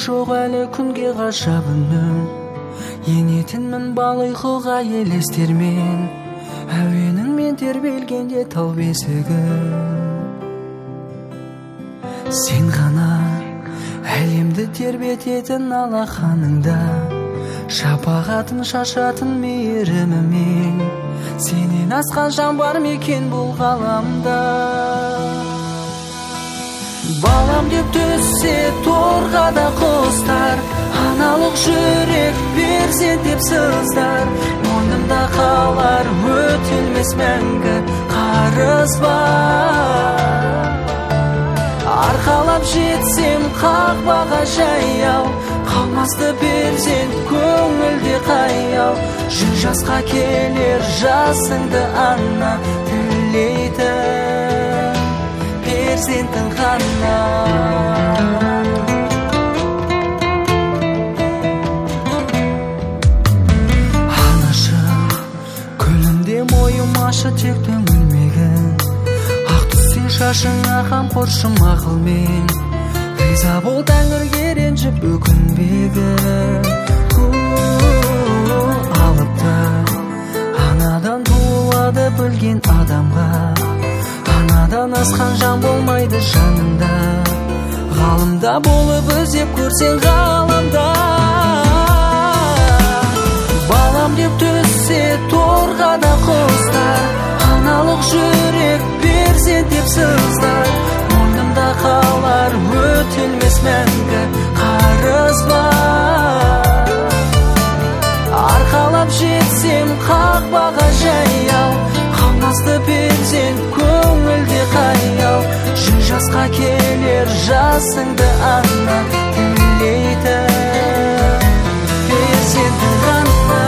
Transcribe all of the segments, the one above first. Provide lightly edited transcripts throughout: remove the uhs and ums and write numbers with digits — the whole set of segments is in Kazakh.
жоқ әлі күнге ғажабының енетінмін бал ұйқыға елестермен әуеніңмен тербелгенде тау бесігі сен ғана әлемді тербететін алақаныңда шапағатын шашатын мейірімімен сенен асқан жан бар ма екен бұл ғаламда балам деп түссе торғада құстар аналық жүрек перзент деп сыздар мойнымда қалар өтелмес мәңгі қарыз бар арқалап жетсем қақпаға жаяу қалмасты перзент көңілде қаяу 100 жасқа келер жасыңды ана тілейтін перзентің ғана анашым күлімде мойым ашы тек төңілмегін ақ түссе шашыңа қамқоршым ақылмен риза бол тәңірге ренжіп өкінбегін алыпты анадан туылады білген адамға анадан асқан жан болмайды жанында ғалымда болып іздеп көрсең ғаламда балам деп түссе торғада құстар аналық жүрек перзент деп сыздар мойнымда қалар өтелмес мәңгі қарыз бар арқалап жетсем қақпаға жаяу қалмасты перзент көңілде қаяу 100 жасқа келер жасыңды ана тілейтін перзентің ғана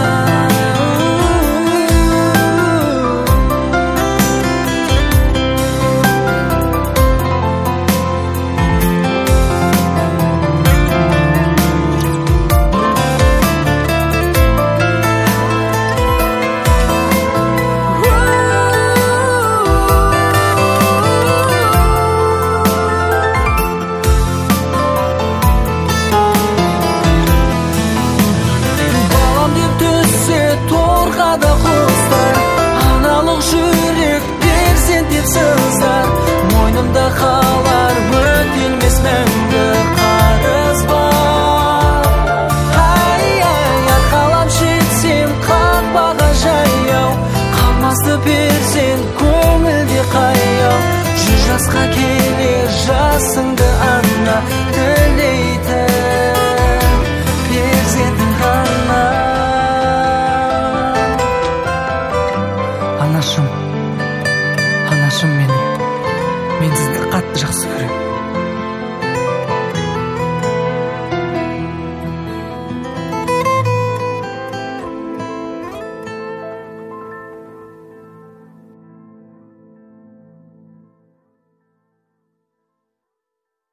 мойнымда қалар өтелмес мәңгі қарыз бар арқалап жетсем қақпаға жаяу қалмасты перзент көңілде қаяу 100 жасқа келер жасыңды ана